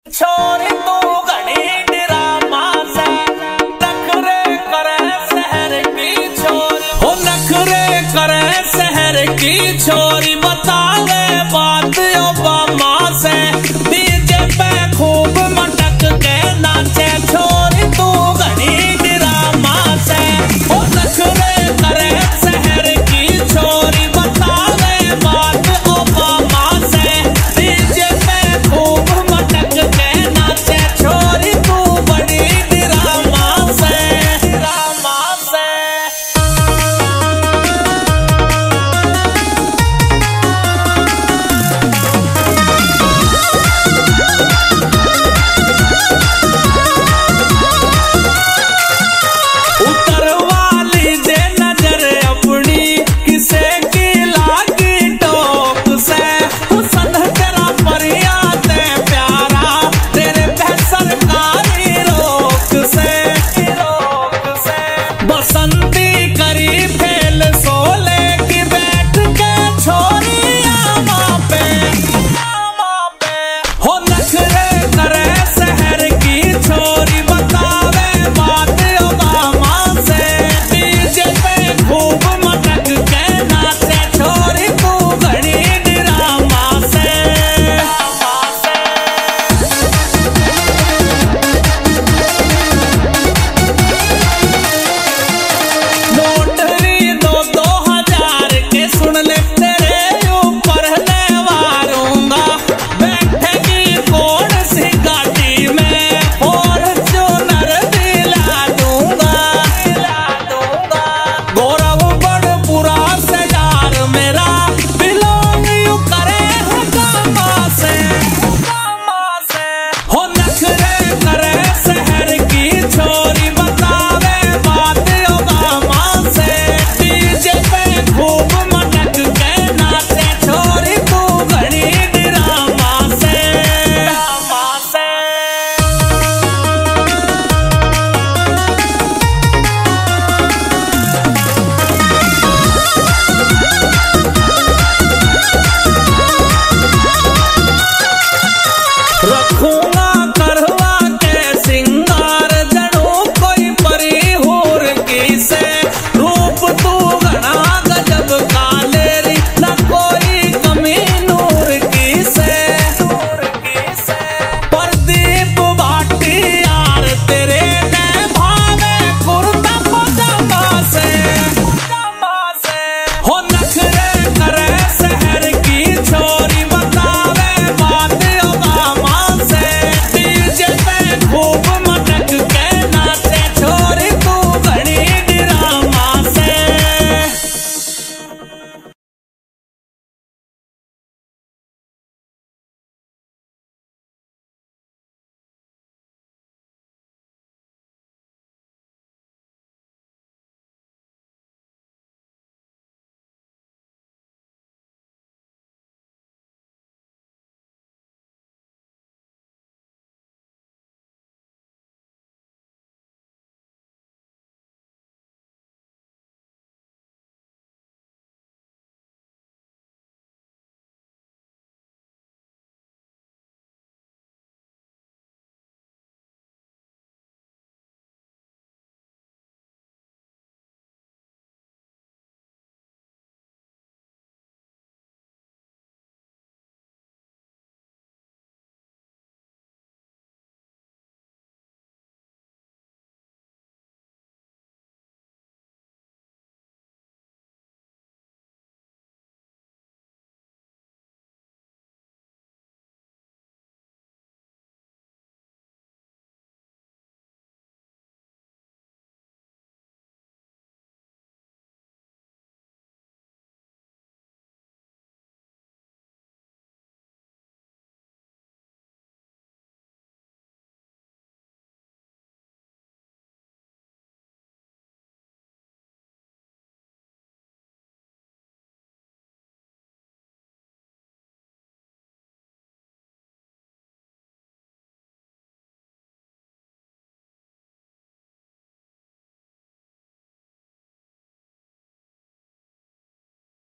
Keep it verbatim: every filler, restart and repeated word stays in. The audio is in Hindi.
छोरी तू घनी ड्रामा से नखरे करे शहर की छोरी हो नखरे करे शहर की छोरी बतावे बात ओबामा से डीजे पे खूब मटक के नाचे छोरी तू घनी ड्रामा से हो नखरे करे शहर की छोरी बतावे बात ओबामा से डीजे पे खूब मटक के नाचे छोरी तू बड़ी ड्रामा से ड्रामा से उतरवाली जे नजर अपनी किसे की लागी टोक से हुसन तेरा परियाते प्यारा तेरे पे सरकारी रोक से रोक से बसंती करी फेल सोले की बैठ के छोरी आमा पे आमा पे हो नखरे करे शहर की छोरी बतावे बात ओबामा से डीजे पे खूब मटक के नाचे छोरी तू घड़ी ड्रामा से ड्रामा से नोटरी दो दो हजार के सुन ले तेरे ऊपर ले वारूंगा बैठेगी कौन सी गाड़ी में फॉर्च्यूनर दिला दूंगा दिला दूंगा गौरव बड़पुरा से यार मेरा बिलोंग यू करे है गामा से गामा से हो नखरे करे शहर की छोरी बतावे बात ओबामा से डीजे पे खूब मटक के नाचे छोरी तू घड़ी ड्रामा से ड्रामा से रखूंगा